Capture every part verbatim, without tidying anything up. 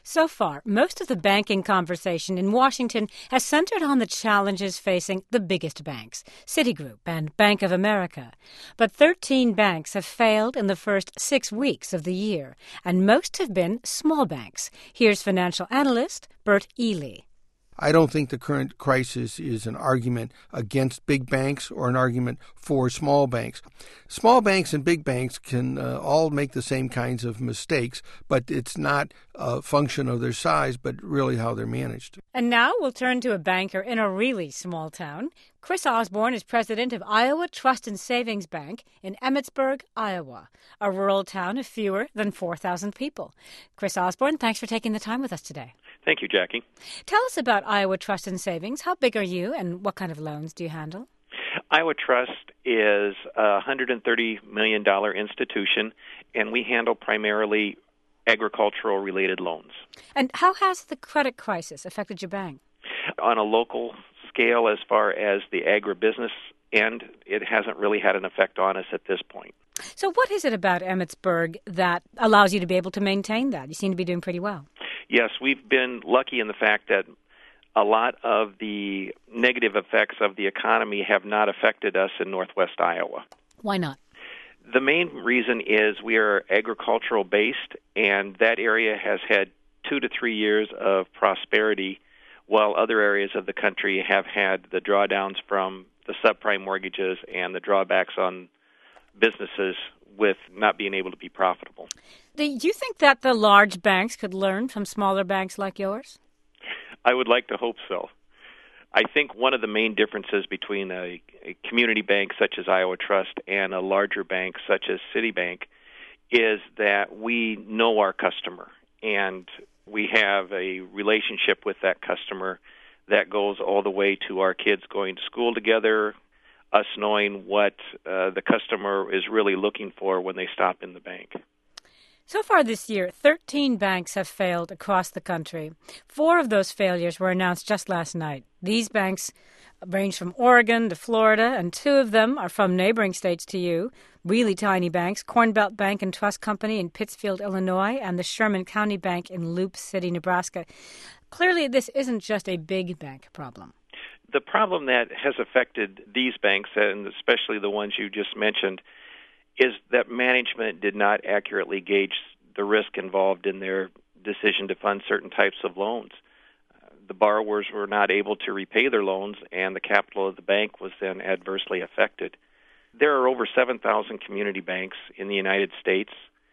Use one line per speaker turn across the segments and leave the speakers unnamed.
So far, most of the banking conversation in Washington has centered on the challenges facing the biggest banks, Citigroup and Bank of America. But thirteen banks have failed in the first six weeks of the year, and most have been small banks. Here's financial analyst Bert Ely.
I don't think the current crisis is an argument against big banks or an argument for small banks. Small banks and big banks can uh, all make the same kinds of mistakes, but it's not a function of their size, but really how they're managed.
And now we'll turn to a banker in a really small town. Chris Osborne is president of Iowa Trust and Savings Bank in Emmitsburg, Iowa, a rural town of fewer than four thousand people. Chris Osborne, thanks for taking the time with us today.
Thank you, Jackie.
Tell us about Iowa Trust and Savings. How big are you, and what kind of loans do you handle?
Iowa Trust is a one hundred thirty million dollars institution, and we handle primarily agricultural-related loans.
And how has the credit crisis affected your bank?
On a local scale, as far as the agribusiness end, it hasn't really had an effect on us at this point.
So what is it about Emmitsburg that allows you to be able to maintain that? You seem to be doing pretty well.
Yes, we've been lucky in the fact that a lot of the negative effects of the economy have not affected us in northwest Iowa.
Why not?
The main reason is we are agricultural based, and that area has had two to three years of prosperity, while other areas of the country have had the drawdowns from the subprime mortgages and the drawbacks on businesses with not being able to be profitable.
Do you think that the large banks could learn from smaller banks like yours?
I would like to hope so. I think one of the main differences between a, a community bank such as Iowa Trust and a larger bank such as Citibank is that we know our customer, and we have a relationship with that customer that goes all the way to our kids going to school together, us knowing what uh, the customer is really looking for when they stop in the bank.
So far this year, thirteen banks have failed across the country. Four of those failures were announced just last night. These banks range from Oregon to Florida, and two of them are from neighboring states to you, really tiny banks, Cornbelt Bank and Trust Company in Pittsfield, Illinois, and the Sherman County Bank in Loup City, Nebraska. Clearly, this isn't just a big bank problem.
The problem that has affected these banks, and especially the ones you just mentioned, is that management did not accurately gauge the risk involved in their decision to fund certain types of loans. Uh, the borrowers were not able to repay their loans, and the capital of the bank was then adversely affected. There are over seven thousand community banks in the United States,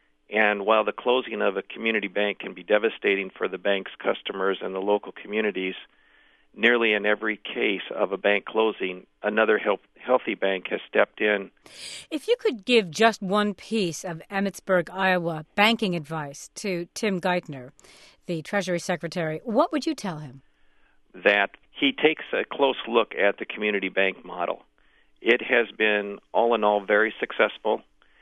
and while the closing of a community bank can be devastating for the bank's customers and the local communities, nearly in every case of a bank closing, another health, healthy bank has stepped in.
If you could give just one piece of Emmitsburg, Iowa banking advice to Tim Geithner, the Treasury Secretary, what would you tell him?
That he takes a close look at the community bank model. It has been, all in all, very successful,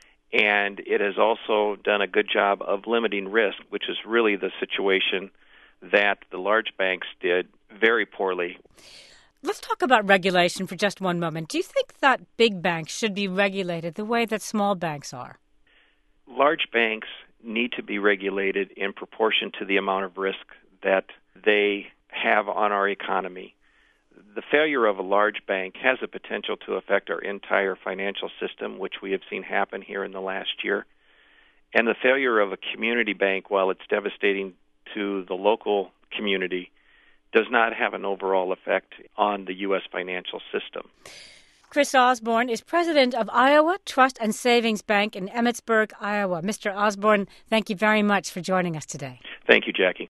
and it has also done a good job of limiting risk, which is really the situation that the large banks did very poorly.
Let's talk about regulation for just one moment. Do you think that big banks should be regulated the way that small banks are?
Large banks need to be regulated in proportion to the amount of risk that they have on our economy. The failure of a large bank has the potential to affect our entire financial system, which we have seen happen here in the last year. And the failure of a community bank, while it's devastating to the local community, does not have an overall effect on the U S financial system.
Chris Osborne is president of Iowa Trust and Savings Bank in Emmitsburg, Iowa. Mister Osborne, thank you very much for joining us today.
Thank you, Jackie.